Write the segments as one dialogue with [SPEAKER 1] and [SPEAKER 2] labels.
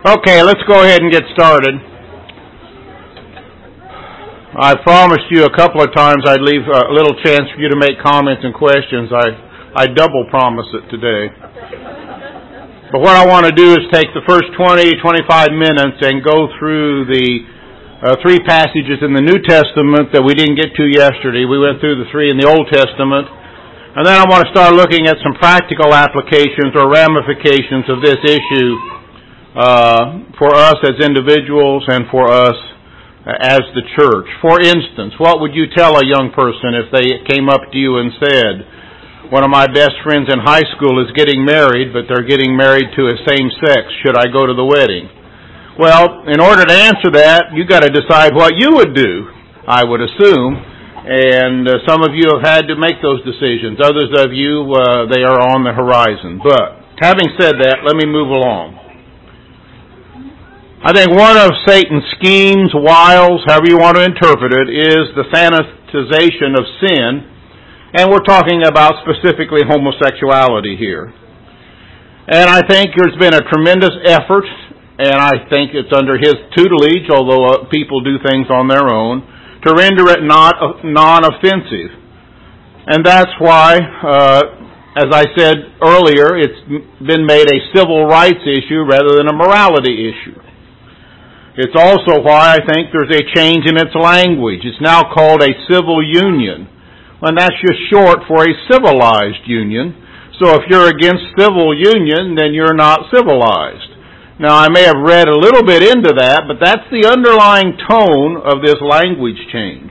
[SPEAKER 1] Okay, let's go ahead and get started. I promised you a couple of times I'd leave a little chance for you to make comments and questions. I double promise it today. But what I want to do is take the first 20, 25 minutes and go through the three passages in the New Testament that we didn't get to yesterday. We went through the three in the Old Testament. And then I want to start looking at some practical applications or ramifications of this issue for us as individuals and for us as the church. For instance, what would you tell a young person if they came up to you and said, one of my best friends in high school is getting married, but they're getting married to a same sex. Should I go to the wedding? Well, in order to answer that, you've got to decide what you would do, I would assume. And some of you have had to make those decisions. Others of you, they are on the horizon. But having said that, let me move along. I think one of Satan's schemes, wiles, however you want to interpret it, is the sanitization of sin. And we're talking about specifically homosexuality here. And I think there's been a tremendous effort, and I think it's under his tutelage, although people do things on their own, to render it non-offensive. And that's why, as I said earlier, it's been made a civil rights issue rather than a morality issue. It's also why I think there's a change in its language. It's now called a civil union. And that's just short for a civilized union. So if you're against civil union, then you're not civilized. Now, I may have read a little bit into that, but that's the underlying tone of this language change.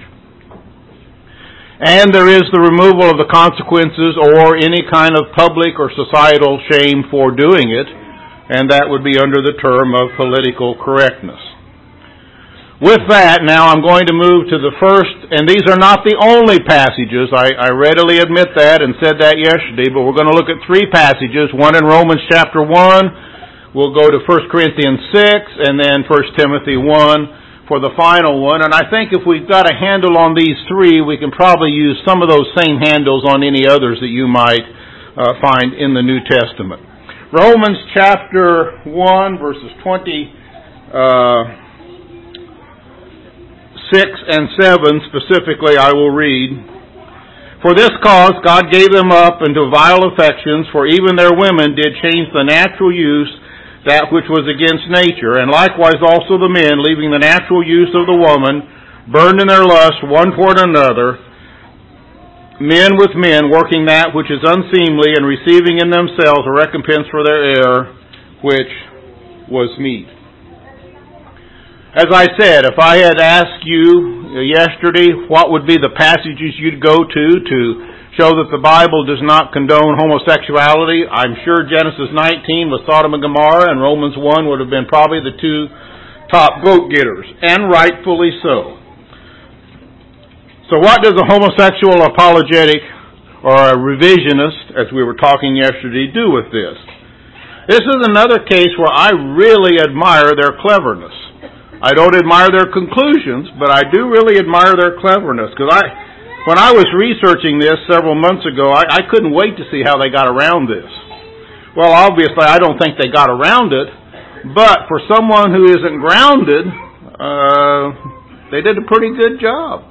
[SPEAKER 1] And there is the removal of the consequences or any kind of public or societal shame for doing it, and that would be under the term of political correctness. With that, now I'm going to move to the first, and these are not the only passages. I readily admit that and said that yesterday, but we're going to look at three passages, one in Romans chapter 1, we'll go to 1 Corinthians 6, and then 1 Timothy 1 for the final one. And I think if we've got a handle on these three, we can probably use some of those same handles on any others that you might find in the New Testament. Romans chapter 1, verses 26 and 7 specifically I will read. For this cause God gave them up into vile affections, for even their women did change the natural use, that which was against nature, and likewise also the men, leaving the natural use of the woman, burned in their lust one toward another, men with men, working that which is unseemly, and receiving in themselves a recompense for their error, which was meet. As I said, if I had asked you yesterday what would be the passages you'd go to show that the Bible does not condone homosexuality, I'm sure Genesis 19 with Sodom and Gomorrah and Romans 1 would have been probably the two top vote-getters, and rightfully so. So what does a homosexual apologetic or a revisionist, as we were talking yesterday, do with this? This is another case where I really admire their cleverness. I don't admire their conclusions, but I do really admire their cleverness. Because when I was researching this several months ago, I couldn't wait to see how they got around this. Well, obviously, I don't think they got around it, but for someone who isn't grounded, they did a pretty good job.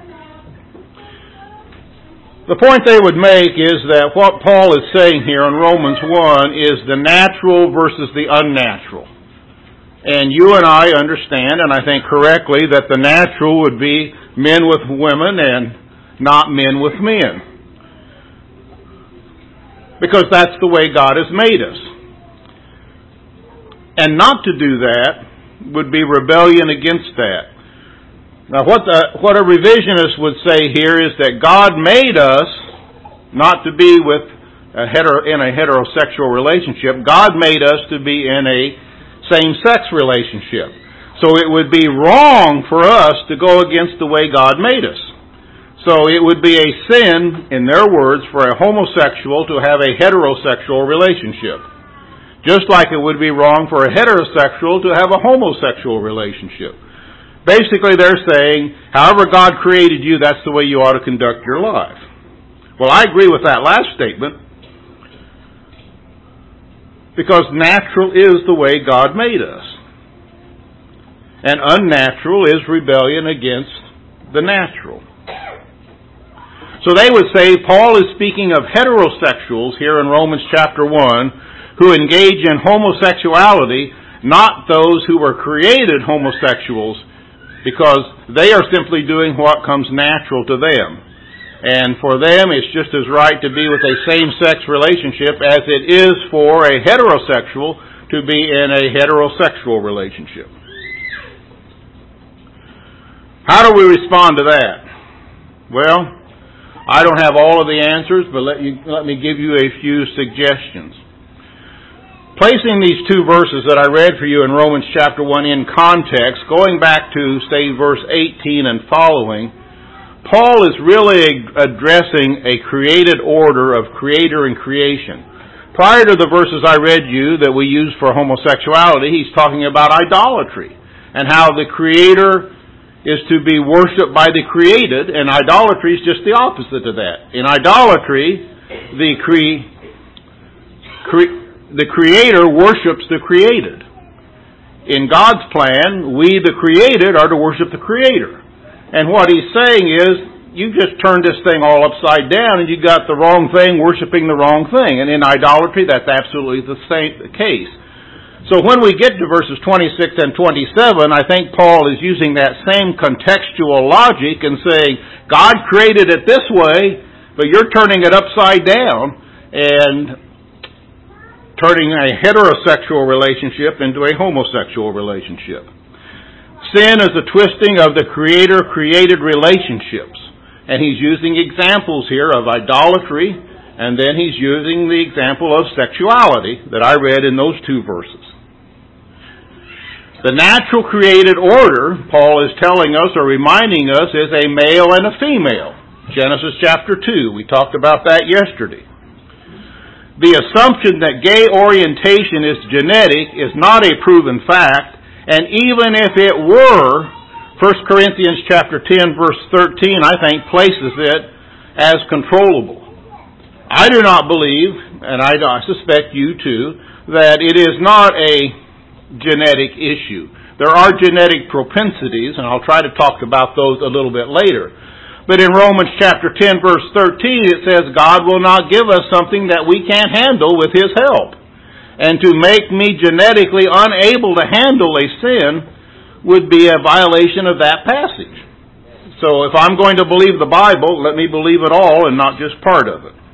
[SPEAKER 1] The point they would make is that what Paul is saying here in Romans 1 is the natural versus the unnatural. And you and I understand, and I think correctly, that the natural would be men with women and not men with men. Because that's the way God has made us. And not to do that would be rebellion against that. Now what a revisionist would say here is that God made us not to be with in a heterosexual relationship. God made us to be in a same-sex relationship. So it would be wrong for us to go against the way God made us. So it would be a sin, in their words, for a homosexual to have a heterosexual relationship. Just like it would be wrong for a heterosexual to have a homosexual relationship. Basically, they're saying, however God created you, that's the way you ought to conduct your life. Well, I agree with that last statement. Because natural is the way God made us. and unnatural is rebellion against the natural. So they would say Paul is speaking of heterosexuals here in Romans chapter 1 who engage in homosexuality, not those who were created homosexuals, because they are simply doing what comes natural to them. And for them, it's just as right to be with a same-sex relationship as it is for a heterosexual to be in a heterosexual relationship. How do we respond to that? Well, I don't have all of the answers, but let me give you a few suggestions. Placing these two verses that I read for you in Romans chapter 1 in context, going back to, say, verse 18 and following, Paul is really addressing a created order of creator and creation. Prior to the verses I read you that we use for homosexuality, he's talking about idolatry and how the creator is to be worshipped by the created, and idolatry is just the opposite of that. In idolatry, the creator worships the created. In God's plan, we, the created, are to worship the creator. And what he's saying is, you just turned this thing all upside down and you got the wrong thing worshiping the wrong thing. And in idolatry, that's absolutely the same case. So when we get to verses 26 and 27, I think Paul is using that same contextual logic and saying, God created it this way, but you're turning it upside down and turning a heterosexual relationship into a homosexual relationship. Sin is a twisting of the creator-created relationships. And he's using examples here of idolatry, and then he's using the example of sexuality that I read in those two verses. The natural created order, Paul is telling us or reminding us, is a male and a female. Genesis chapter 2, we talked about that yesterday. The assumption that gay orientation is genetic is not a proven fact, and even if it were, 1 Corinthians chapter 10, verse 13, I think, places it as controllable. I do not believe, and I suspect you too, that it is not a genetic issue. There are genetic propensities, and I'll try to talk about those a little bit later. But in Romans chapter 10, verse 13, it says, God will not give us something that we can't handle with His help. And to make me genetically unable to handle a sin would be a violation of that passage. So if I'm going to believe the Bible, let me believe it all and not just part of it.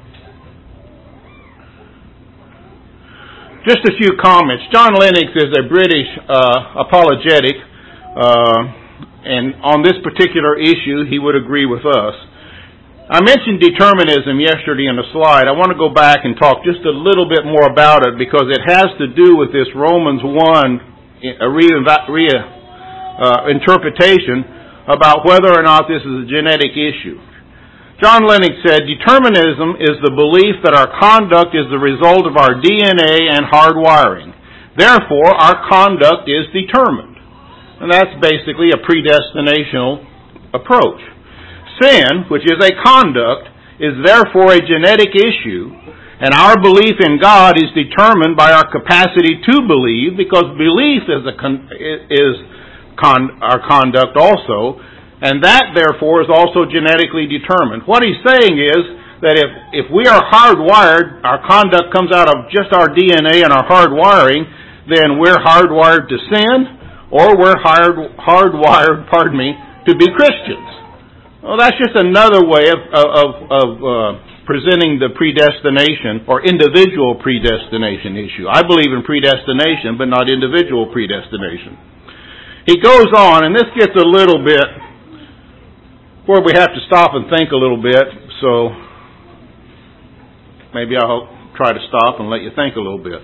[SPEAKER 1] Just a few comments. John Lennox is a British apologetic, and on this particular issue, he would agree with us. I mentioned determinism yesterday in a slide. I want to go back and talk just a little bit more about it because it has to do with this Romans 1 interpretation about whether or not this is a genetic issue. John Lennox said, determinism is the belief that our conduct is the result of our DNA and hardwiring. Therefore, our conduct is determined. And that's basically a predestinational approach. Sin, which is a conduct, is therefore a genetic issue, and our belief in God is determined by our capacity to believe, because belief is our conduct also, and that therefore is also genetically determined. What he's saying is that if we are hardwired, our conduct comes out of just our DNA and our hardwiring, then we're hardwired to sin, or we're hardwired, to be Christians. Well, that's just another way of presenting the predestination or individual predestination issue. I believe in predestination, but not individual predestination. He goes on, and this gets a little bit where we have to stop and think a little bit, so maybe I'll try to stop and let you think a little bit.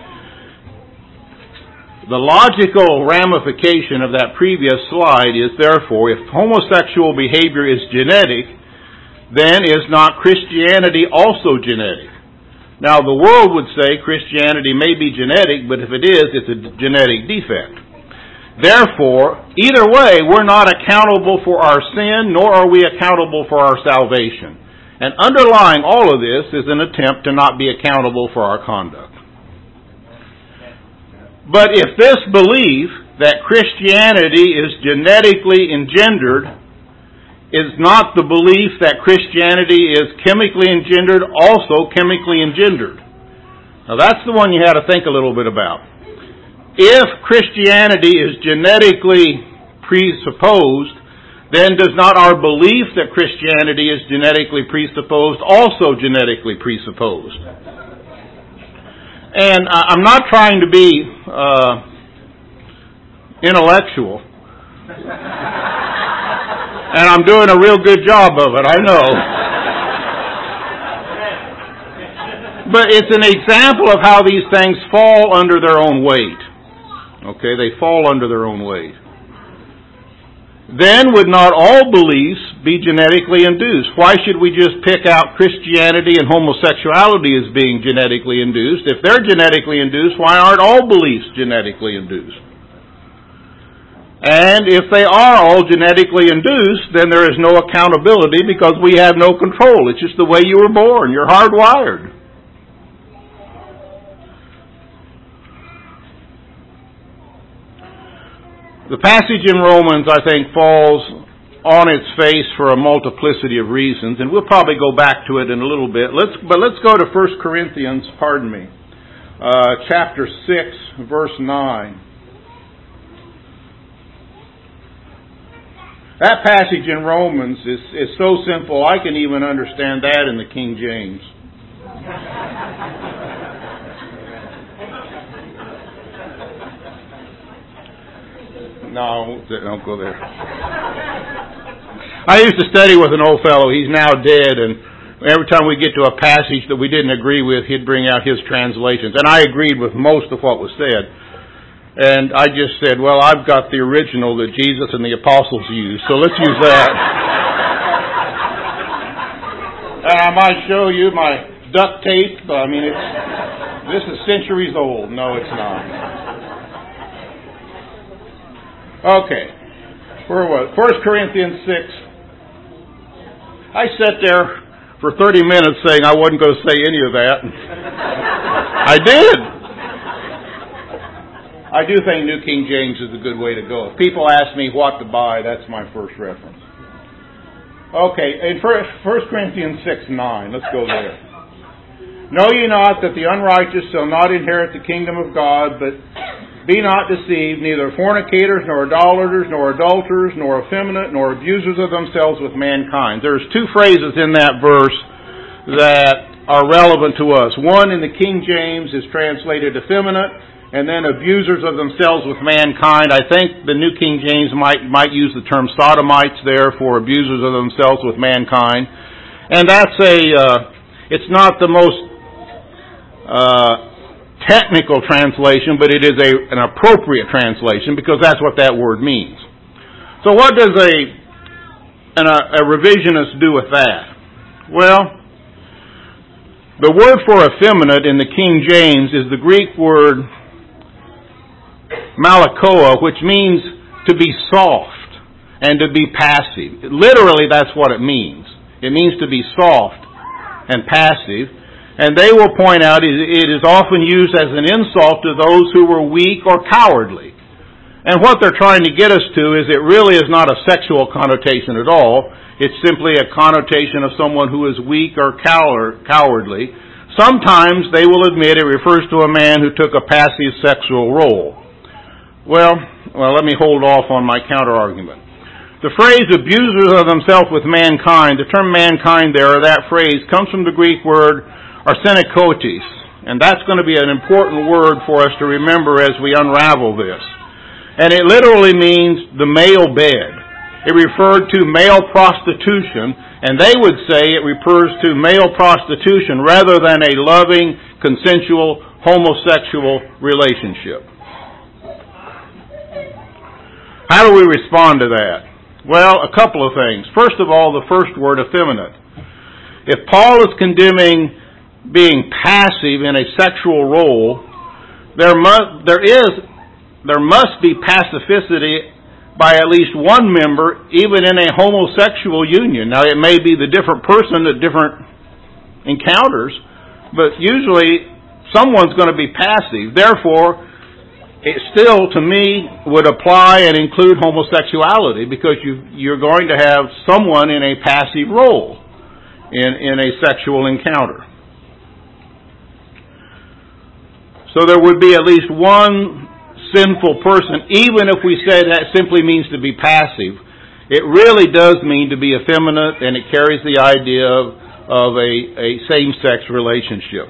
[SPEAKER 1] The logical ramification of that previous slide is, therefore, if homosexual behavior is genetic, then is not Christianity also genetic? Now, the world would say Christianity may be genetic, but if it is, it's a genetic defect. Therefore, either way, we're not accountable for our sin, nor are we accountable for our salvation. And underlying all of this is an attempt to not be accountable for our conduct. But if this belief that Christianity is genetically engendered is not the belief that Christianity is chemically engendered, also chemically engendered. Now that's the one you had to think a little bit about. If Christianity is genetically presupposed, then does not our belief that Christianity is genetically presupposed also genetically presupposed? And I'm not trying to be intellectual. And I'm doing a real good job of it, I know. But it's an example of how these things fall under their own weight. Okay, they fall under their own weight. Then would not all beliefs be genetically induced? Why should we just pick out Christianity and homosexuality as being genetically induced? If they're genetically induced, why aren't all beliefs genetically induced? And if they are all genetically induced, then there is no accountability because we have no control. It's just the way you were born. You're hardwired. The passage in Romans, I think, falls on its face for a multiplicity of reasons, and we'll probably go back to it in a little bit. But let's go to 1 Corinthians, chapter 6, verse 9. That passage in Romans is so simple, I can even understand that in the King James. No, don't go there. I used to study with an old fellow. He's now dead, and every time we get to a passage that we didn't agree with, he'd bring out his translations. And I agreed with most of what was said. And I just said, well, I've got the original that Jesus and the apostles used, so let's use that. And I might show you my duct tape. I mean, this is centuries old. No, it's not. Okay. Where was it? 1 Corinthians 6. I sat there for 30 minutes saying I wasn't going to say any of that. I did. I do think New King James is a good way to go. If people ask me what to buy, that's my first reference. Okay, in 1 Corinthians 6:9, let's go there. Know ye not that the unrighteous shall not inherit the kingdom of God, but be not deceived, neither fornicators, nor idolaters, nor adulterers, nor effeminate, nor abusers of themselves with mankind. There's two phrases in that verse that are relevant to us. One in the King James is translated effeminate, and then abusers of themselves with mankind. I think the New King James might use the term sodomites there for abusers of themselves with mankind. And that's it's not the most technical translation, but it is an appropriate translation because that's what that word means. So what does a revisionist do with that? Well, the word for effeminate in the King James is the Greek word malakoa, which means to be soft and to be passive. Literally, that's what it means. It means to be soft and passive. And they will point out it is often used as an insult to those who were weak or cowardly. And what they're trying to get us to is it really is not a sexual connotation at all. It's simply a connotation of someone who is weak or cowardly. Sometimes they will admit it refers to a man who took a passive sexual role. Well, let me hold off on my counter-argument. The phrase abusers of themselves with mankind, the term mankind there, or that phrase, comes from the Greek word arsenikotes. And that's going to be an important word for us to remember as we unravel this. And it literally means the male bed. It referred to male prostitution, and they would say it refers to male prostitution rather than a loving, consensual, homosexual relationship. How do we respond to that? Well, a couple of things. First of all, the first word, effeminate. If Paul is condemning being passive in a sexual role, there must be pacificity by at least one member, even in a homosexual union. Now, it may be the different person at different encounters, but usually someone's going to be passive. Therefore, it still, to me, would apply and include homosexuality, because you're going to have someone in a passive role in a sexual encounter. So there would be at least one sinful person, even if we say that simply means to be passive. It really does mean to be effeminate, and it carries the idea of a same-sex relationship.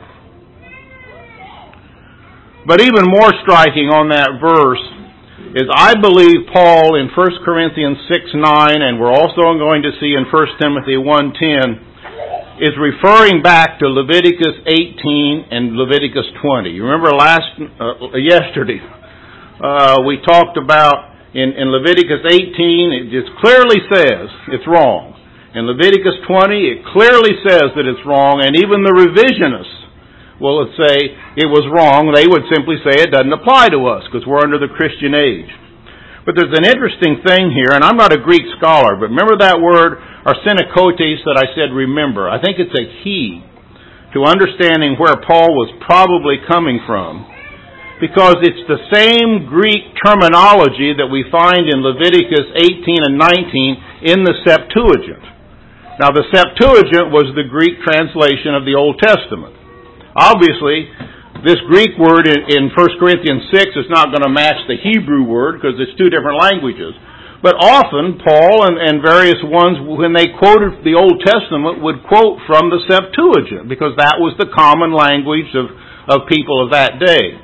[SPEAKER 1] But even more striking on that verse is, I believe Paul in 1 Corinthians 6:9, and we're also going to see in 1 Timothy 1:10, is referring back to Leviticus 18 and Leviticus 20. You remember yesterday we talked about in Leviticus 18, it just clearly says it's wrong. In Leviticus 20, it clearly says that it's wrong, and even the revisionists will say it was wrong. They would simply say it doesn't apply to us because we're under the Christian age. But there's an interesting thing here, and I'm not a Greek scholar, but remember that word, arsenokotes, that I said remember. I think it's a key to understanding where Paul was probably coming from, because it's the same Greek terminology that we find in Leviticus 18 and 19 in the Septuagint. Now, the Septuagint was the Greek translation of the Old Testament. Obviously, this Greek word in 1 Corinthians 6 is not going to match the Hebrew word because it's two different languages. But often, Paul and various ones, when they quoted the Old Testament, would quote from the Septuagint, because that was the common language of people of that day.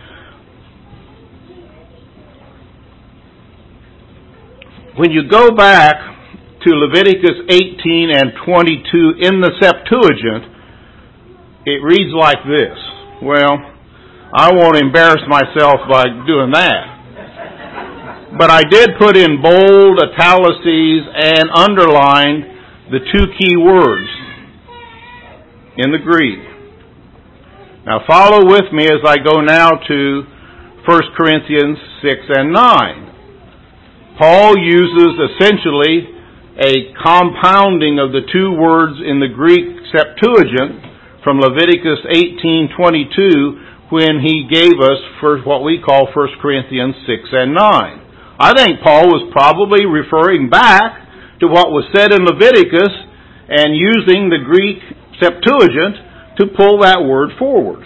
[SPEAKER 1] When you go back to Leviticus 18 and 22 in the Septuagint, it reads like this. Well, I won't embarrass myself by doing that. But I did put in bold, italices, and underlined the two key words in the Greek. Now follow with me as I go now to 1 Corinthians 6 and 9. Paul uses essentially a compounding of the two words in the Greek Septuagint from Leviticus 18:22 when he gave us what we call 1 Corinthians 6 and 9. I think Paul was probably referring back to what was said in Leviticus and using the Greek Septuagint to pull that word forward.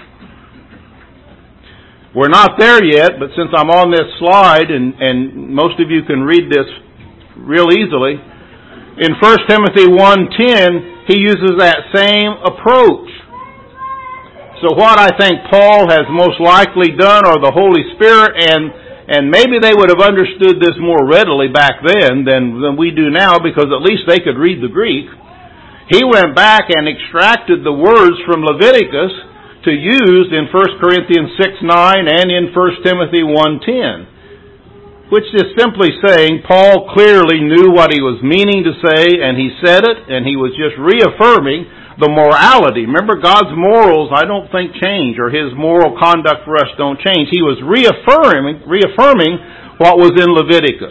[SPEAKER 1] We're not there yet, but since I'm on this slide, and most of you can read this real easily, in 1 Timothy 1:10, he uses that same approach. So what I think Paul has most likely done, or the Holy Spirit, and maybe they would have understood this more readily back then than we do now, because at least they could read the Greek. He went back and extracted the words from Leviticus to use in 1 Corinthians 6:9 and in 1 Timothy 1:10, which is simply saying Paul clearly knew what he was meaning to say, and he said it, and he was just reaffirming the morality. Remember, God's morals, I don't think, change, or His moral conduct for us don't change. He was reaffirming what was in Leviticus.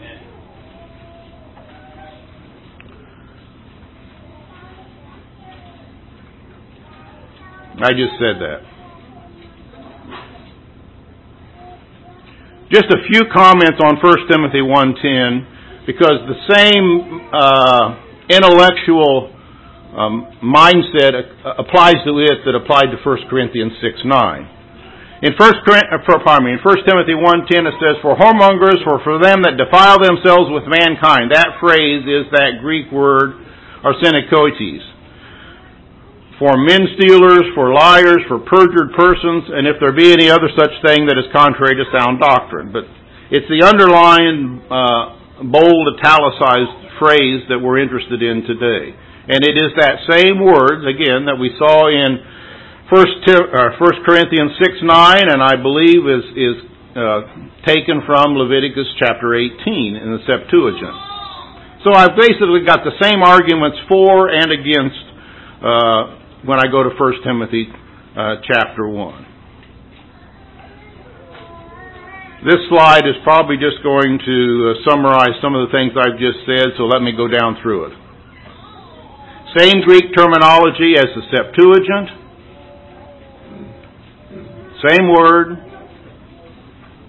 [SPEAKER 1] I just said that. Just a few comments on 1 Timothy 1:10, because the same intellectual mindset applies to it that applied to 1 Corinthians 6:9. In 1 Timothy 1:10 it says, "For whoremongers, for them that defile themselves with mankind." That phrase is that Greek word arsenokotes. "For men stealers, for liars, for perjured persons, and if there be any other such thing that is contrary to sound doctrine." But it's the underlined, bold, italicized phrase that we're interested in today. And it is that same word, again, that we saw in 1 Corinthians 6:9, and I believe is taken from Leviticus chapter 18 in the Septuagint. So I've basically got the same arguments for and against when I go to 1 Timothy chapter 1. This slide is probably just going to summarize some of the things I've just said, so let me go down through it. Same Greek terminology as the Septuagint. Same word.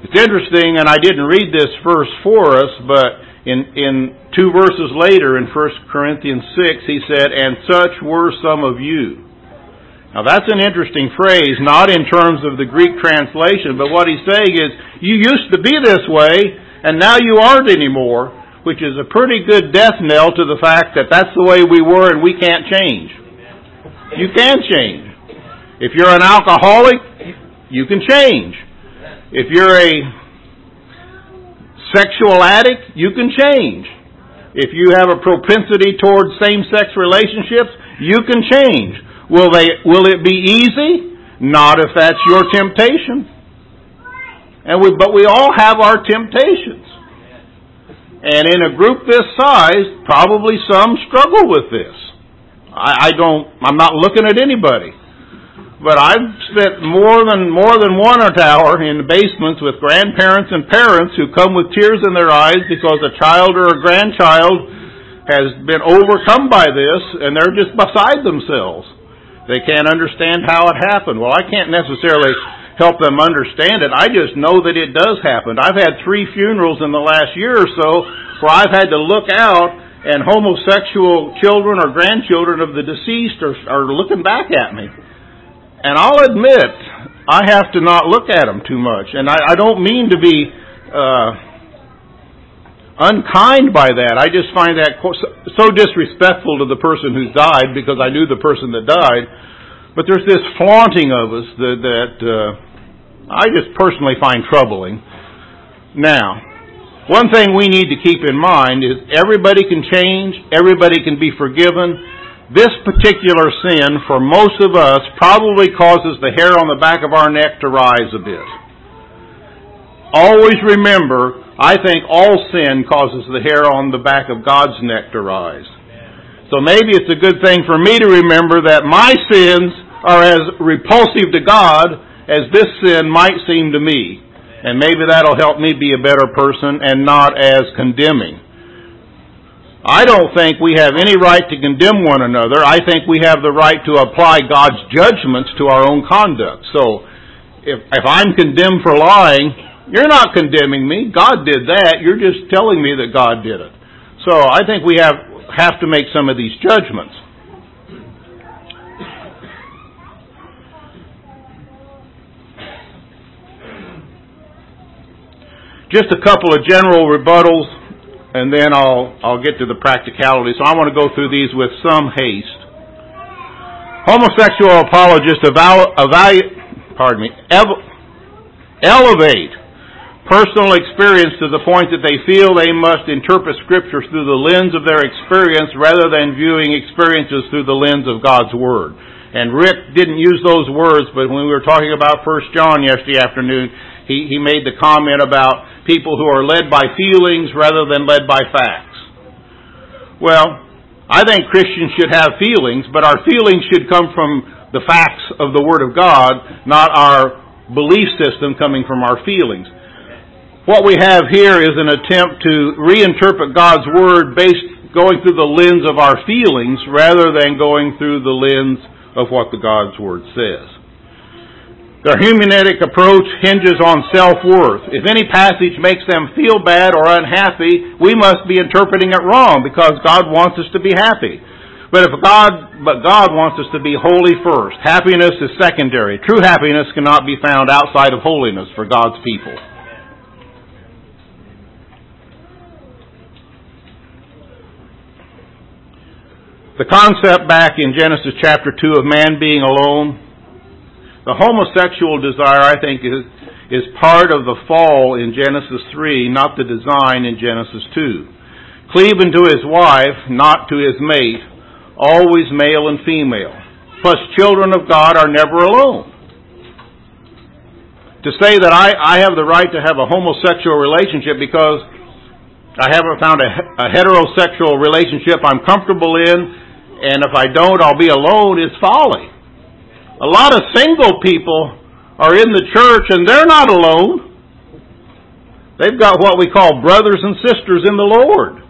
[SPEAKER 1] It's interesting, and I didn't read this verse for us, but in 2 verses later in 1 Corinthians 6, he said, "And such were some of you." Now that's an interesting phrase, not in terms of the Greek translation, but what he's saying is, you used to be this way, and now you aren't anymore, which is a pretty good death knell to the fact that that's the way we were and we can't change. You can change. If you're an alcoholic, you can change. If you're a sexual addict, you can change. If you have a propensity towards same-sex relationships, you can change. Will it be easy? Not if that's your temptation. But we all have our temptations. And in a group this size, probably some struggle with this. I'm not looking at anybody. But I've spent more than 1 hour in the basements with grandparents and parents who come with tears in their eyes because a child or a grandchild has been overcome by this and they're just beside themselves. They can't understand how it happened. Well, I can't necessarily help them understand it. I just know that it does happen. I've had 3 funerals in the last year or so where I've had to look out and homosexual children or grandchildren of the deceased are looking back at me. And I'll admit, I have to not look at them too much. And I don't mean to be unkind by that. I just find that so disrespectful to the person who's died because I knew the person that died. But there's this flaunting of us that I just personally find troubling. Now, one thing we need to keep in mind is everybody can change, everybody can be forgiven. This particular sin, for most of us, probably causes the hair on the back of our neck to rise a bit. Always remember, I think all sin causes the hair on the back of God's neck to rise. So maybe it's a good thing for me to remember that my sins are as repulsive to God as this sin might seem to me. And maybe that'll help me be a better person and not as condemning. I don't think we have any right to condemn one another. I think we have the right to apply God's judgments to our own conduct. So, if I'm condemned for lying, you're not condemning me. God did that. You're just telling me that God did it. So, I think we have to make some of these judgments. Just a couple of general rebuttals. And then I'll get to the practicality. So I want to go through these with some haste. Homosexual apologists elevate personal experience to the point that they feel they must interpret Scripture through the lens of their experience rather than viewing experiences through the lens of God's Word. And Rick didn't use those words, but when we were talking about 1 John yesterday afternoon, he made the comment about people who are led by feelings rather than led by facts. Well, I think Christians should have feelings, but our feelings should come from the facts of the Word of God, not our belief system coming from our feelings. What we have here is an attempt to reinterpret God's Word going through the lens of our feelings rather than going through the lens of what the God's Word says. Their humanistic approach hinges on self-worth. If any passage makes them feel bad or unhappy, we must be interpreting it wrong because God wants us to be happy. But God wants us to be holy first. Happiness is secondary. True happiness cannot be found outside of holiness for God's people. The concept back in Genesis chapter 2 of man being alone, the homosexual desire, I think, is part of the fall in Genesis 3, not the design in Genesis 2. Cleaving to his wife, not to his mate, always male and female. Plus, children of God are never alone. To say that I have the right to have a homosexual relationship because I haven't found a heterosexual relationship I'm comfortable in, and if I don't, I'll be alone, is folly. A lot of single people are in the church and they're not alone. They've got what we call brothers and sisters in the Lord.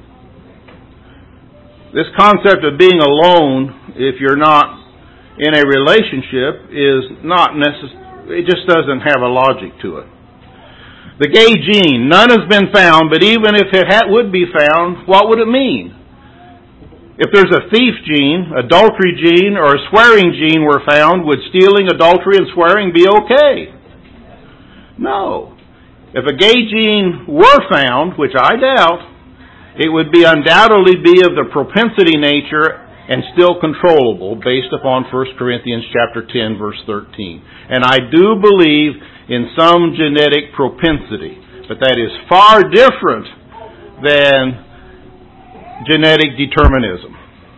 [SPEAKER 1] This concept of being alone, if you're not in a relationship, is not necessary. It just doesn't have a logic to it. The gay gene, none has been found, but even if it would be found, what would it mean? If there's a thief gene, adultery gene, or a swearing gene were found, would stealing, adultery, and swearing be okay? No. If a gay gene were found, which I doubt, it would undoubtedly be of the propensity nature and still controllable based upon 1 Corinthians chapter 10, verse 13. And I do believe in some genetic propensity, but that is far different than genetic determinism.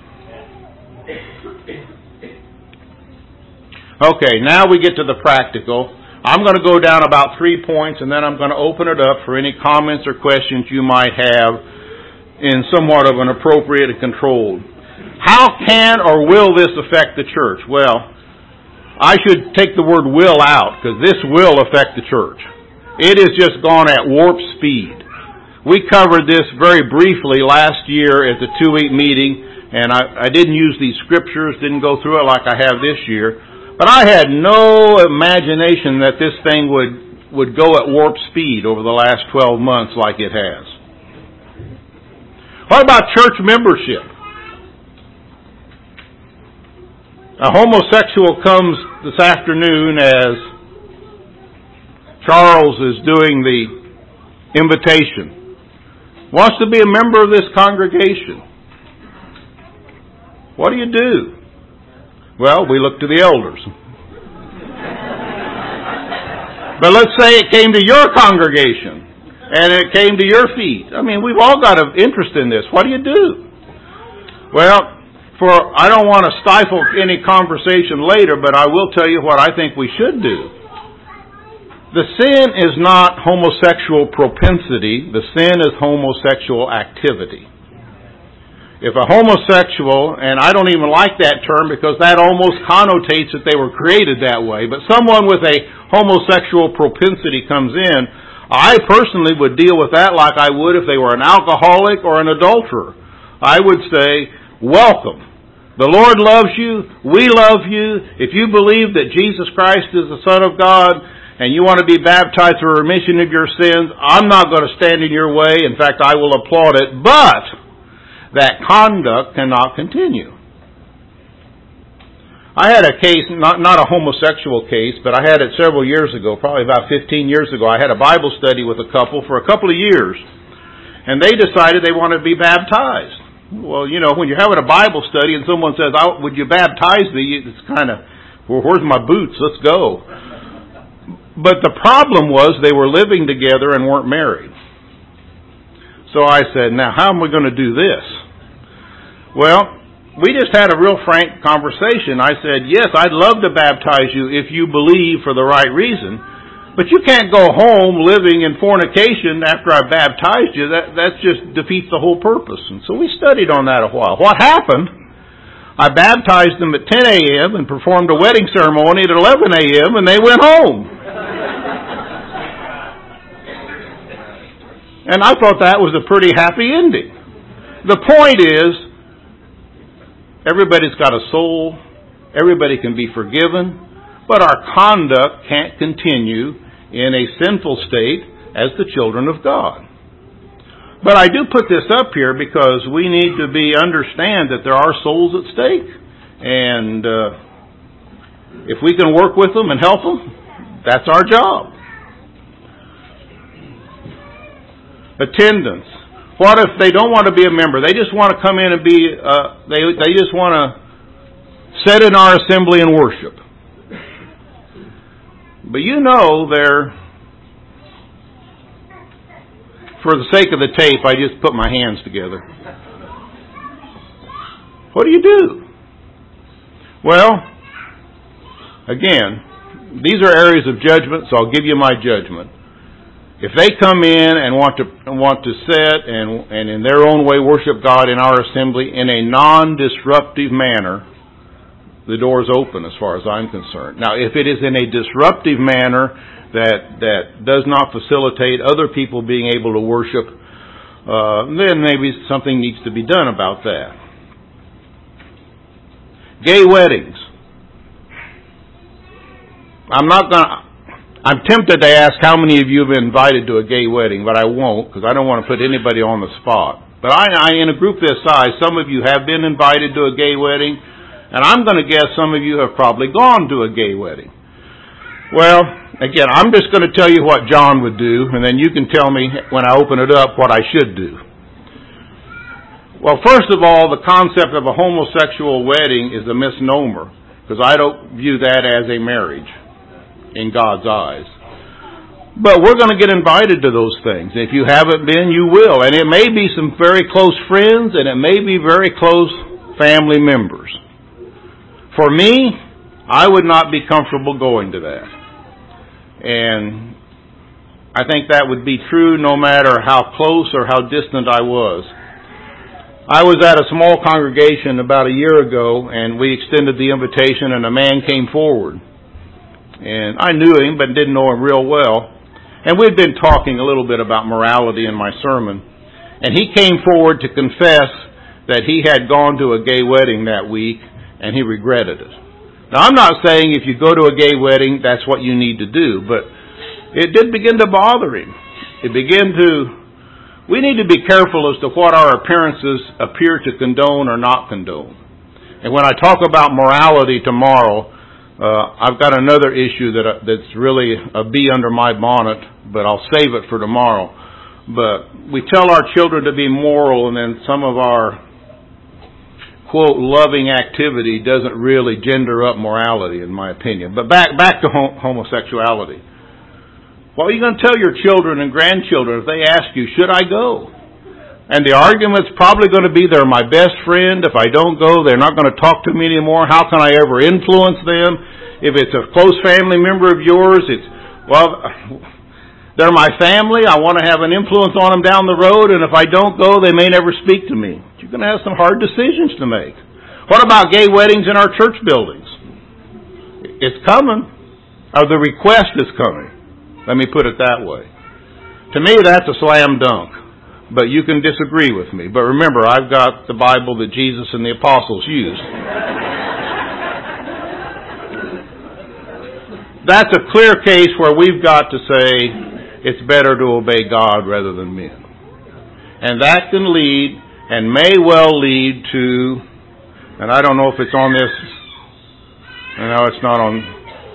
[SPEAKER 1] Okay, now we get to the practical. I'm going to go down about 3 points, and then I'm going to open it up for any comments or questions you might have in somewhat of an appropriate and controlled. How can or will this affect the church? Well, I should take the word will out, because this will affect the church. It has just gone at warp speed. We covered this very briefly last year at the 2-week meeting, and I didn't use these scriptures, didn't go through it like I have this year, but I had no imagination that this thing would go at warp speed over the last 12 months like it has. What about church membership? A homosexual comes this afternoon as Charles is doing the invitation. Wants to be a member of this congregation. What do you do? Well, we look to the elders. But let's say it came to your congregation and it came to your feet. I mean, we've all got an interest in this. What do you do? Well, I don't want to stifle any conversation later, but I will tell you what I think we should do. The sin is not homosexual propensity. The sin is homosexual activity. If a homosexual, and I don't even like that term because that almost connotates that they were created that way, but someone with a homosexual propensity comes in, I personally would deal with that like I would if they were an alcoholic or an adulterer. I would say, welcome. The Lord loves you. We love you. If you believe that Jesus Christ is the Son of God and you want to be baptized for remission of your sins, I'm not going to stand in your way. In fact, I will applaud it. But that conduct cannot continue. I had a case, not a homosexual case, but I had it several years ago, probably about 15 years ago. I had a Bible study with a couple for a couple of years, and they decided they wanted to be baptized. Well, you know, when you're having a Bible study and someone says, would you baptize me? It's kind of, well, where's my boots? Let's go. But the problem was they were living together and weren't married. So I said, now, how am we going to do this? Well, we just had a real frank conversation. I said, yes, I'd love to baptize you if you believe for the right reason, but you can't go home living in fornication after I baptized you. That just defeats the whole purpose. And so we studied on that a while. What happened? I baptized them at 10 a.m. and performed a wedding ceremony at 11 a.m. and they went home. And I thought that was a pretty happy ending. The point is, everybody's got a soul. Everybody can be forgiven. But our conduct can't continue in a sinful state as the children of God. But I do put this up here because we need to understand that there are souls at stake. And if we can work with them and help them, that's our job. Attendance. What if they don't want to be a member? They just want to come in and be, they just want to sit in our assembly and worship. But you know, for the sake of the tape, I just put my hands together. What do you do? Well, again, these are areas of judgment, so I'll give you my judgment. If they come in and want to sit and in their own way worship God in our assembly in a non-disruptive manner, the door is open as far as I'm concerned. Now, if it is in a disruptive manner that does not facilitate other people being able to worship, then maybe something needs to be done about that. Gay weddings. I'm tempted to ask how many of you have been invited to a gay wedding, but I won't because I don't want to put anybody on the spot. But in a group this size, some of you have been invited to a gay wedding, and I'm going to guess some of you have probably gone to a gay wedding. Well, again, I'm just going to tell you what John would do, and then you can tell me when I open it up what I should do. Well, first of all, the concept of a homosexual wedding is a misnomer, because I don't view that as a marriage in God's eyes. But we're going to get invited to those things. If you haven't been, you will. And it may be some very close friends, and it may be very close family members. For me, I would not be comfortable going to that. And I think that would be true no matter how close or how distant I was. I was at a small congregation about a year ago, and we extended the invitation, and a man came forward. And I knew him, but didn't know him real well. And we'd been talking a little bit about morality in my sermon. And he came forward to confess that he had gone to a gay wedding that week, and he regretted it. Now, I'm not saying if you go to a gay wedding, that's what you need to do, but it did begin to bother him. We need to be careful as to what our appearances appear to condone or not condone. And when I talk about morality tomorrow, I've got another issue that's really a bee under my bonnet, but I'll save it for tomorrow. But we tell our children to be moral, and then some of our, quote, loving activity doesn't really gender up morality, in my opinion. But back to homosexuality. What are you going to tell your children and grandchildren if they ask you, should I go? And the argument's probably going to be, they're my best friend. If I don't go, they're not going to talk to me anymore. How can I ever influence them? If it's a close family member of yours, they're my family. I want to have an influence on them down the road, and if I don't go, they may never speak to me. You're going to have some hard decisions to make. What about gay weddings in our church buildings? It's coming. Or the request is coming. Let me put it that way. To me, that's a slam dunk. But you can disagree with me. But remember, I've got the Bible that Jesus and the apostles used. That's a clear case where we've got to say it's better to obey God rather than men. And that can lead, and may well lead to, and I don't know if it's on this, no, it's not on,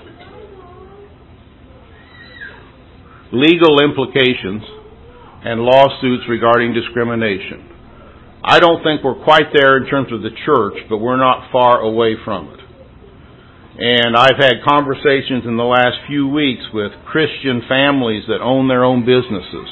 [SPEAKER 1] legal implications and lawsuits regarding discrimination. I don't think we're quite there in terms of the church, but we're not far away from it. And I've had conversations in the last few weeks with Christian families that own their own businesses.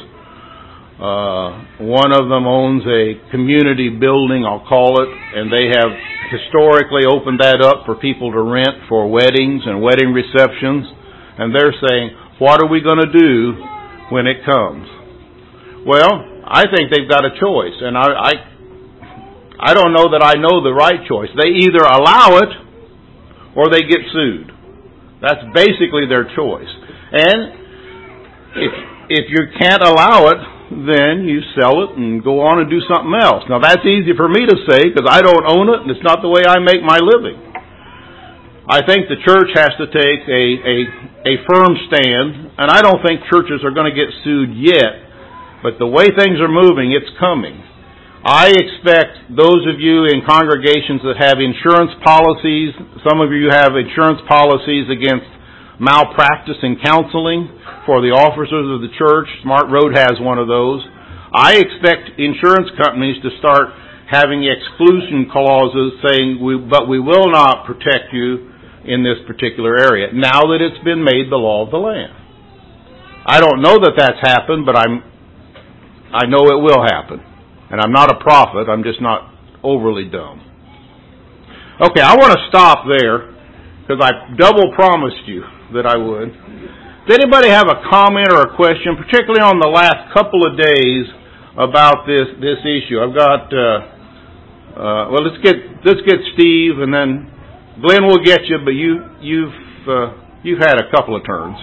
[SPEAKER 1] One of them owns a community building, I'll call it, and they have historically opened that up for people to rent for weddings and wedding receptions. And they're saying, what are we going to do when it comes? Well, I think they've got a choice, and I don't know that I know the right choice. They either allow it or they get sued. That's basically their choice. And if you can't allow it, then you sell it and go on and do something else. Now, that's easy for me to say because I don't own it and it's not the way I make my living. I think the church has to take a firm stand, and I don't think churches are going to get sued yet. But the way things are moving, it's coming. I expect those of you in congregations that have insurance policies, some of you have insurance policies against malpractice in counseling for the officers of the church. Smart Road has one of those. I expect insurance companies to start having exclusion clauses saying, but we will not protect you in this particular area, now that it's been made the law of the land. I don't know that that's happened, but I know it will happen. And I'm not a prophet, I'm just not overly dumb. Okay, I want to stop there, because I double promised you that I would. Does anybody have a comment or a question, particularly on the last couple of days about this issue? I've got, let's get Steve, and then Glenn will get you, but you've had a couple of turns.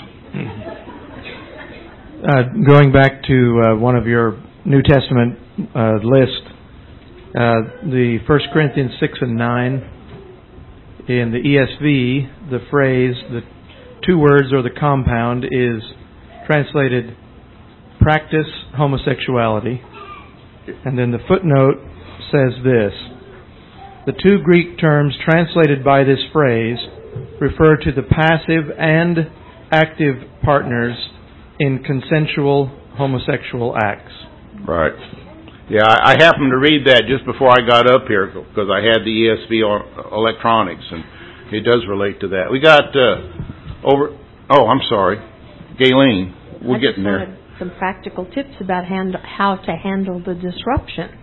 [SPEAKER 2] Going back to one of your New Testament list, the 1 Corinthians 6 and 9, in the ESV, the phrase, the two words or the compound is translated practice homosexuality. And then the footnote says this: the two Greek terms translated by this phrase refer to the passive and active partners in consensual homosexual acts.
[SPEAKER 1] Right. Yeah, I happened to read that just before I got up here because I had the ESV on electronics, and it does relate to that. We got I'm sorry, Gayleen. We're getting there.
[SPEAKER 3] Some practical tips about how to handle the disruption.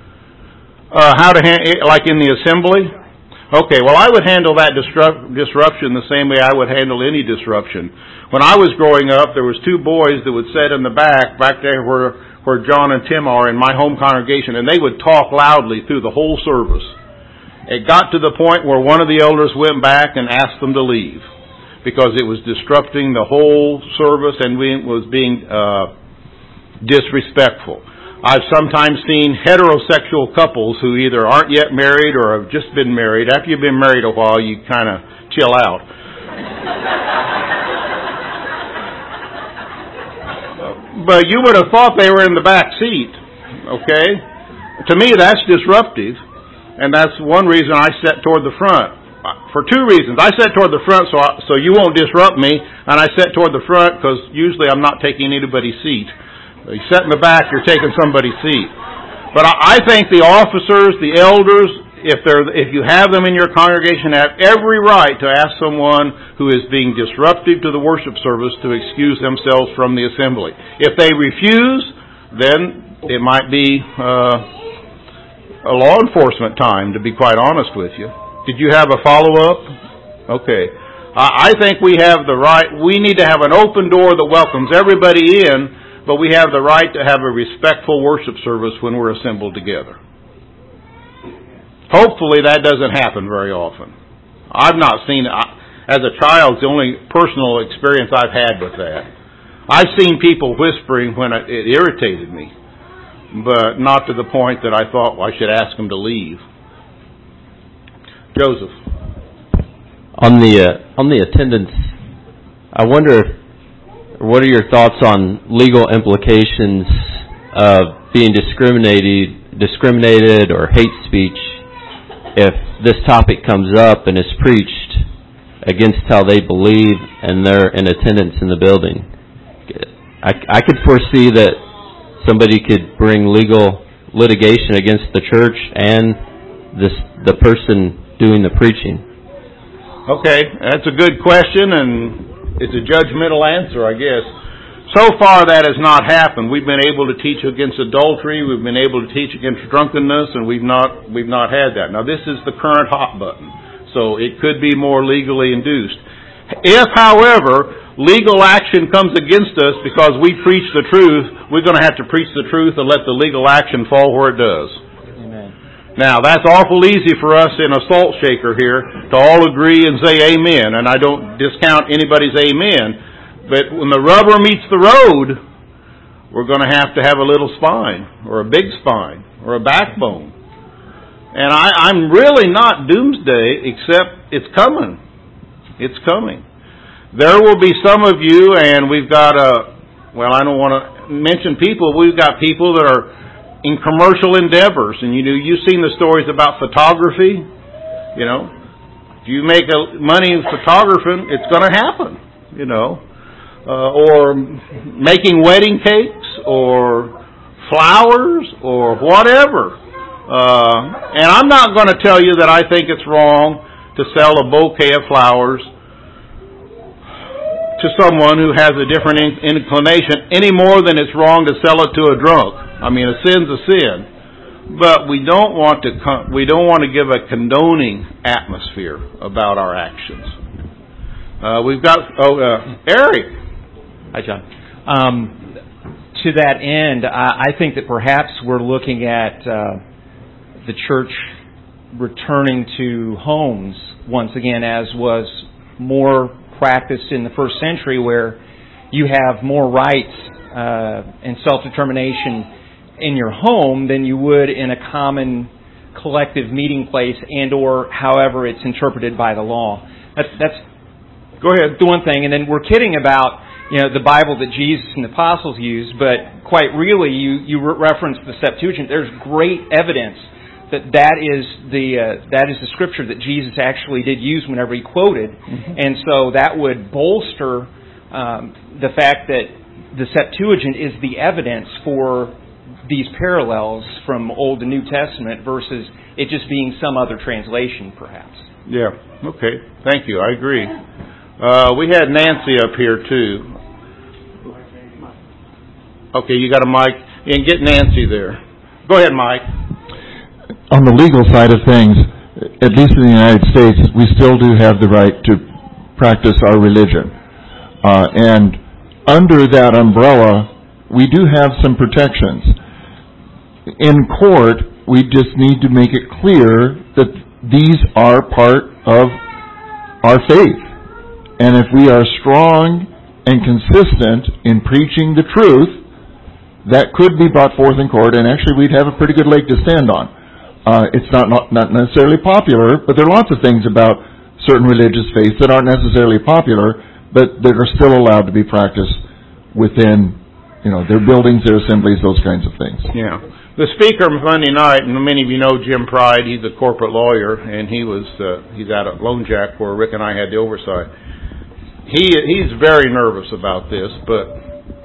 [SPEAKER 1] Like in the assembly? Okay, well, I would handle that disruption the same way I would handle any disruption. When I was growing up, there was two boys that would sit in the back there where John and Tim are in my home congregation, and they would talk loudly through the whole service. It got to the point where one of the elders went back and asked them to leave because it was disrupting the whole service and was being disrespectful. I've sometimes seen heterosexual couples who either aren't yet married or have just been married. After you've been married a while, you kind of chill out. But you would have thought they were in the back seat, okay? To me, that's disruptive, and that's one reason I sat toward the front. For two reasons. I sat toward the front so you won't disrupt me, and I sat toward the front because usually I'm not taking anybody's seat. You sit in the back, you're taking somebody's seat. But I think the officers, the elders, if you have them in your congregation, have every right to ask someone who is being disruptive to the worship service to excuse themselves from the assembly. If they refuse, then it might be a law enforcement time, to be quite honest with you. Did you have a follow-up? Okay. I think we have the right, we need to have an open door that welcomes everybody in, but we have the right to have a respectful worship service when we're assembled together. Hopefully that doesn't happen very often. I've not seen it. As a child, it's the only personal experience I've had with that. I've seen people whispering when it irritated me, but not to the point that I thought I should ask them to leave. Joseph.
[SPEAKER 4] On the attendance, I wonder, what are your thoughts on legal implications of being discriminated or hate speech if this topic comes up and is preached against how they believe and they're in attendance in the building? I could foresee that somebody could bring legal litigation against the church and the person doing the preaching.
[SPEAKER 1] Okay, that's a good question, and it's a judgmental answer, I guess. So far, that has not happened. We've been able to teach against adultery. We've been able to teach against drunkenness, and we've not had that. Now, this is the current hot button, so it could be more legally induced. If, however, legal action comes against us because we preach the truth, we're going to have to preach the truth and let the legal action fall where it does. Now, that's awful easy for us in a salt shaker here to all agree and say amen, and I don't discount anybody's amen, but when the rubber meets the road, we're going to have a little spine, or a big spine, or a backbone. And I'm really not doomsday, except it's coming. It's coming. There will be some of you, and we've got I don't want to mention people, we've got people that are in commercial endeavors, and you've seen the stories about photography. If you make money in photography, it's going to happen. Or making wedding cakes, or flowers, or whatever. And I'm not going to tell you that I think it's wrong to sell a bouquet of flowers to someone who has a different inclination any more than it's wrong to sell it to a drunk. I mean, a sin's a sin, but we don't want to give a condoning atmosphere about our actions. We've got Eric.
[SPEAKER 5] Hi, John. To that end, I think that perhaps we're looking at the church returning to homes once again, as was more practiced in the first century, where you have more rights and self-determination in your home than you would in a common collective meeting place and or however it's interpreted by the law. That's
[SPEAKER 1] Go ahead.
[SPEAKER 5] The one thing, and then we're kidding about the Bible that Jesus and the apostles used, but quite really, you referenced the Septuagint. There's great evidence that is the scripture that Jesus actually did use whenever he quoted, and so that would bolster the fact that the Septuagint is the evidence for these parallels from Old and New Testament versus it just being some other translation, perhaps.
[SPEAKER 1] Yeah. Okay. Thank you. I agree. We had Nancy up here too. Okay, you got a mic. And get Nancy there. Go ahead, Mike.
[SPEAKER 6] On the legal side of things, at least in the United States, we still do have the right to practice our religion. And under that umbrella, we do have some protections. In court, we just need to make it clear that these are part of our faith. And if we are strong and consistent in preaching the truth, that could be brought forth in court, and actually we'd have a pretty good leg to stand on. It's not necessarily popular, but there are lots of things about certain religious faiths that aren't necessarily popular, but that are still allowed to be practiced within, their buildings, their assemblies, those kinds of things.
[SPEAKER 1] Yeah. The speaker Monday night, and many of you know Jim Pride, he's a corporate lawyer, and he's out at Lone Jack where Rick and I had the oversight. He's very nervous about this, but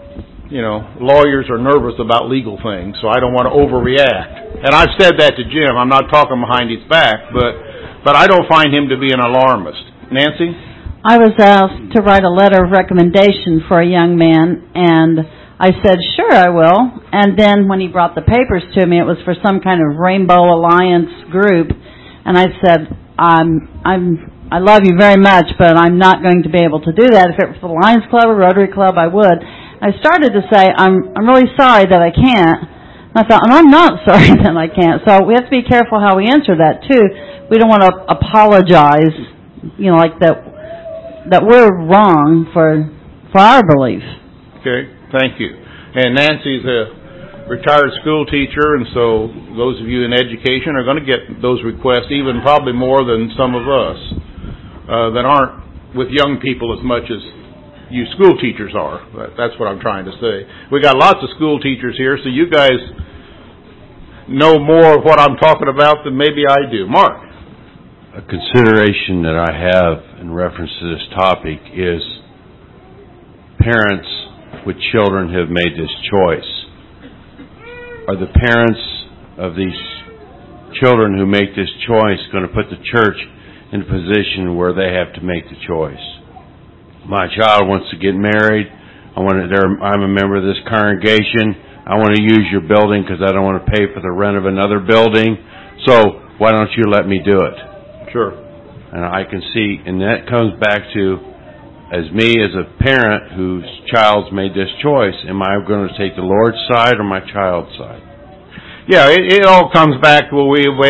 [SPEAKER 1] lawyers are nervous about legal things, so I don't want to overreact. And I've said that to Jim. I'm not talking behind his back, but I don't find him to be an alarmist. Nancy?
[SPEAKER 7] I was asked to write a letter of recommendation for a young man, and I said, sure, I will. And then when he brought the papers to me, it was for some kind of Rainbow Alliance group, and I said, I love you very much, but I'm not going to be able to do that. If it was the Lions Club or Rotary Club, I would. I started to say, I'm really sorry that I can't. And I thought, and I'm not sorry that I can't. So we have to be careful how we answer that, too. We don't want to apologize, like that we're wrong for our belief.
[SPEAKER 1] Okay, thank you. And Nancy's a retired school teacher, and so those of you in education are going to get those requests, even probably more than some of us that aren't with young people as much as you school teachers are. That's what I'm trying to say. We got lots of school teachers here, so you guys know more of what I'm talking about than maybe I do. Mark?
[SPEAKER 8] A consideration that I have in reference to this topic is parents with children who have made this choice. Are the parents of these children who make this choice going to put the church in a position where they have to make the choice? My child wants to get married. I'm a member of this congregation. I want to use your building because I don't want to pay for the rent of another building. So why don't you let me do it?
[SPEAKER 1] Sure.
[SPEAKER 8] And I can see, and that comes back to, as me as a parent whose child's made this choice, am I going to take the Lord's side or my child's side?
[SPEAKER 1] Yeah, it all comes back to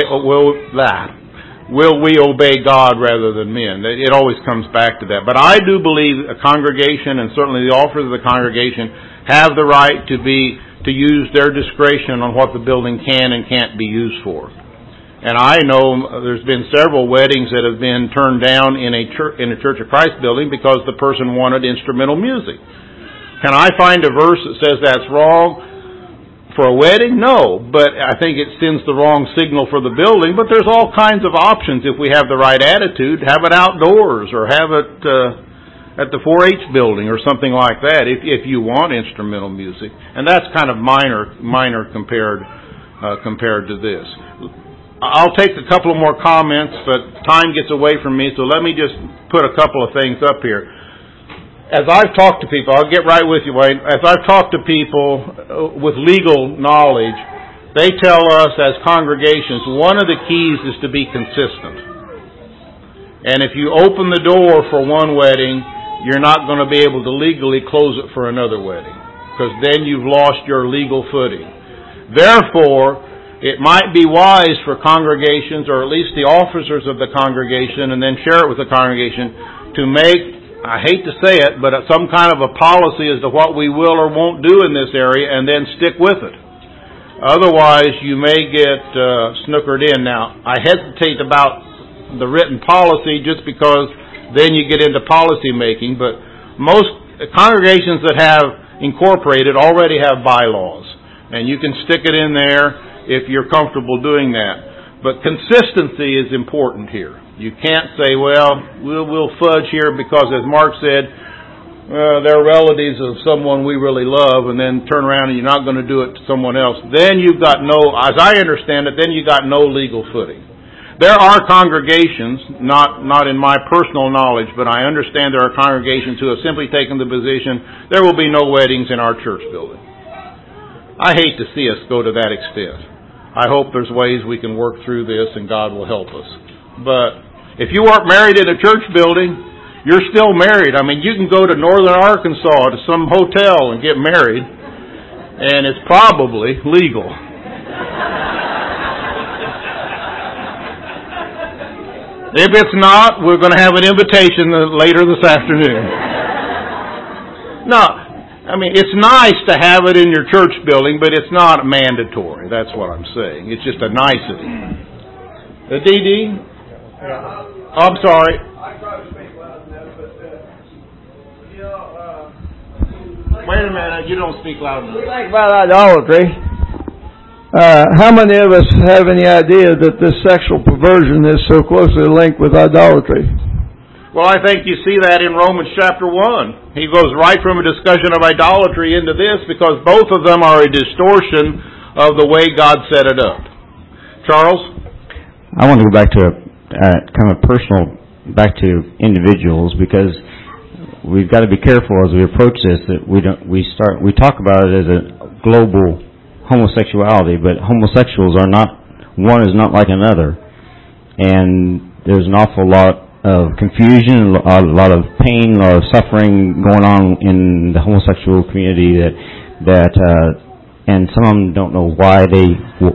[SPEAKER 1] will we obey God rather than men? It always comes back to that. But I do believe a congregation, and certainly the officers of the congregation, have the right to use their discretion on what the building can and can't be used for. And I know there's been several weddings that have been turned down in a Church of Christ building because the person wanted instrumental music. Can I find a verse that says that's wrong for a wedding? No, but I think it sends the wrong signal for the building. But there's all kinds of options if we have the right attitude. Have it outdoors, or have it at the 4-H building, or something like that. If you want instrumental music, and that's kind of minor compared to this. I'll take a couple of more comments, but time gets away from me. So let me just put a couple of things up here. As I've talked to people, I'll get right with you, Wayne. As I've talked to people with legal knowledge, they tell us as congregations, one of the keys is to be consistent. And if you open the door for one wedding, you're not going to be able to legally close it for another wedding, because then you've lost your legal footing. Therefore, it might be wise for congregations, or at least the officers of the congregation, and then share it with the congregation, to make, I hate to say it, but some kind of a policy as to what we will or won't do in this area, and then stick with it. Otherwise, you may get snookered in. Now, I hesitate about the written policy just because then you get into policy making. But most congregations that have incorporated already have bylaws, and you can stick it in there if you're comfortable doing that. But consistency is important here. You can't say, well, we'll fudge here because, as Mark said, they're relatives of someone we really love, and then turn around and you're not going to do it to someone else. Then you've got no, as I understand it, then you've got no legal footing. There are congregations, not in my personal knowledge, but I understand there are congregations who have simply taken the position, there will be no weddings in our church building. I hate to see us go to that extent. I hope there's ways we can work through this and God will help us. But if you weren't married in a church building, you're still married. I mean, you can go to northern Arkansas to some hotel and get married, and it's probably legal. If it's not, we're going to have an invitation later this afternoon. No, I mean, it's nice to have it in your church building, but it's not mandatory. That's what I'm saying. It's just a nicety. D.D.? I'm sorry. Wait a minute, you don't speak loud enough.
[SPEAKER 9] Think about idolatry. How many of us have any idea that this sexual perversion is so closely linked with idolatry?
[SPEAKER 1] Well, I think you see that in Romans chapter 1. He goes right from a discussion of idolatry into this because both of them are a distortion of the way God set it up. Charles?
[SPEAKER 10] I want to go back to kind of personal, back to individuals, because we've got to be careful as we approach this that we talk about it as a global homosexuality, but homosexuals are not, one is not like another, and there's an awful lot of confusion, a lot of pain, a lot of suffering going on in the homosexual community that and some of them don't know why they,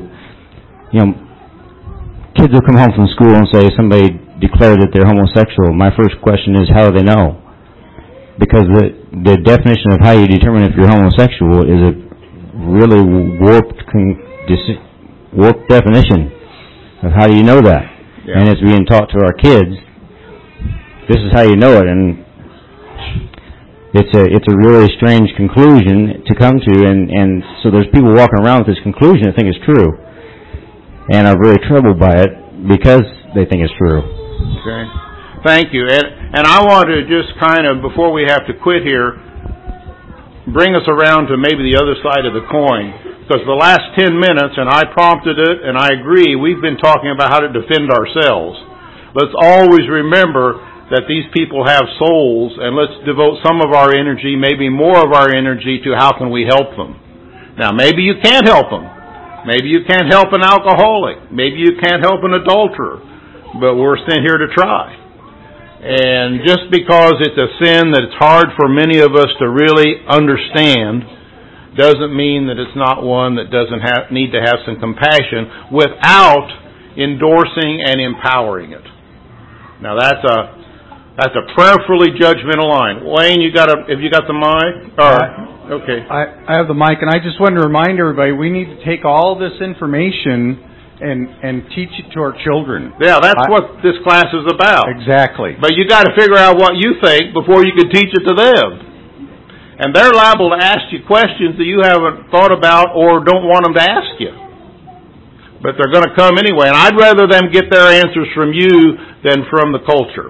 [SPEAKER 10] kids will come home from school and say somebody declared that they're homosexual. My first question is, how do they know? Because the definition of how you determine if you're homosexual is a really warped definition of how do you know that. Yeah. And it's being taught to our kids, this is how you know it, and it's a really strange conclusion to come to, and so there's people walking around with this conclusion that think it's true, and are very troubled by it because they think it's true.
[SPEAKER 1] Okay. Thank you. And I want to just kind of, before we have to quit here, bring us around to maybe the other side of the coin. Because the last 10 minutes, and I prompted it, and I agree, we've been talking about how to defend ourselves. Let's always remember that these people have souls, and let's devote some of our energy, maybe more of our energy, to how can we help them. Now, maybe you can't help them. Maybe you can't help an alcoholic. Maybe you can't help an adulterer. But we're sent here to try. And just because it's a sin that it's hard for many of us to really understand doesn't mean that it's not one that doesn't need to have some compassion without endorsing and empowering it. Now that's a prayerfully judgmental line. Wayne, have you got the mic? Okay.
[SPEAKER 11] I have the mic, and I just want to remind everybody we need to take all this information and teach it to our children.
[SPEAKER 1] Yeah, that's what this class is about.
[SPEAKER 11] Exactly.
[SPEAKER 1] But you got to figure out what you think before you can teach it to them. And they're liable to ask you questions that you haven't thought about or don't want them to ask you. But they're going to come anyway. And I'd rather them get their answers from you than from the culture.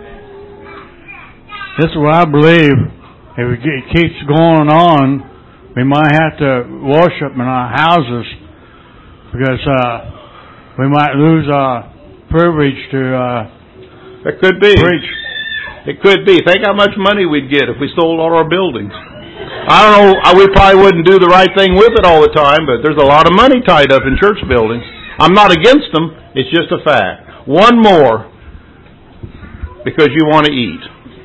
[SPEAKER 12] This is what I believe. If it keeps going on, we might have to worship in our houses because we might lose our privilege to
[SPEAKER 1] that could be.
[SPEAKER 12] preach.
[SPEAKER 1] It could be. Think how much money we'd get if we sold all our buildings. I don't know. We probably wouldn't do the right thing with it all the time, but there's a lot of money tied up in church buildings. I'm not against them. It's just a fact. One more, because you want to eat.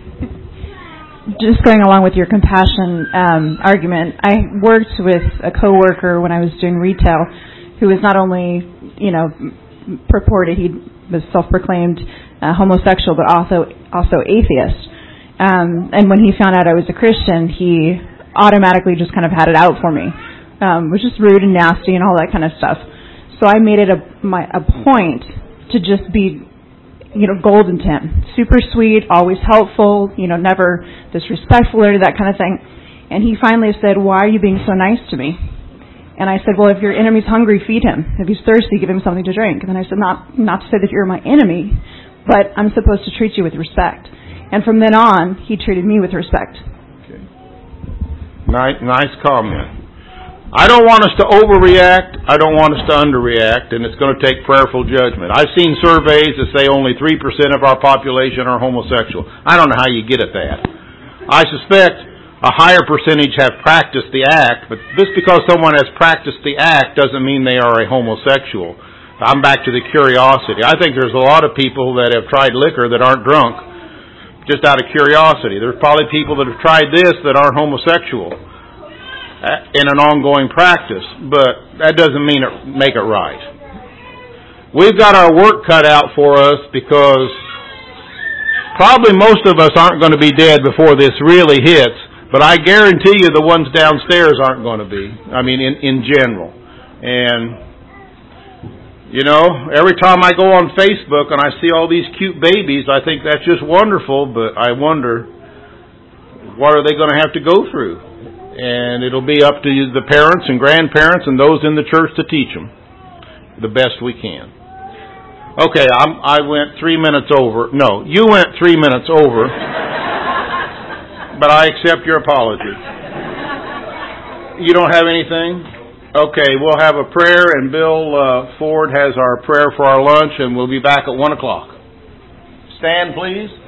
[SPEAKER 13] Just going along with your compassion argument, I worked with a coworker when I was doing retail who was not only, purported he was self-proclaimed homosexual, but also atheist. And when he found out I was a Christian, he automatically just kind of had it out for me, was just rude and nasty and all that kind of stuff. So I made it a point to just be golden to him. Super sweet, always helpful, never disrespectful or that kind of thing. And he finally said, "Why are you being so nice to me?" And I said, "Well, if your enemy's hungry, feed him. If he's thirsty, give him something to drink." And then I said, not to say that you're my enemy, but I'm supposed to treat you with respect. And from then on, he treated me with respect.
[SPEAKER 1] Okay. Nice comment. I don't want us to overreact. I don't want us to underreact, and it's going to take prayerful judgment. I've seen surveys that say only 3% of our population are homosexual. I don't know how you get at that. I suspect a higher percentage have practiced the act, but just because someone has practiced the act doesn't mean they are a homosexual. I'm back to the curiosity. I think there's a lot of people that have tried liquor that aren't drunk just out of curiosity. There's probably people that have tried this that aren't homosexual in an ongoing practice, but that doesn't mean make it right. We've got our work cut out for us because probably most of us aren't going to be dead before this really hits, but I guarantee you the ones downstairs aren't going to be. I mean, in general. And every time I go on Facebook and I see all these cute babies, I think that's just wonderful, but I wonder, what are they going to have to go through? And it'll be up to the parents and grandparents and those in the church to teach them the best we can. Okay, I went 3 minutes over. No, you went 3 minutes over, but I accept your apology. You don't have anything? Okay, we'll have a prayer, and Bill Ford has our prayer for our lunch, and we'll be back at 1 o'clock. Stand, please.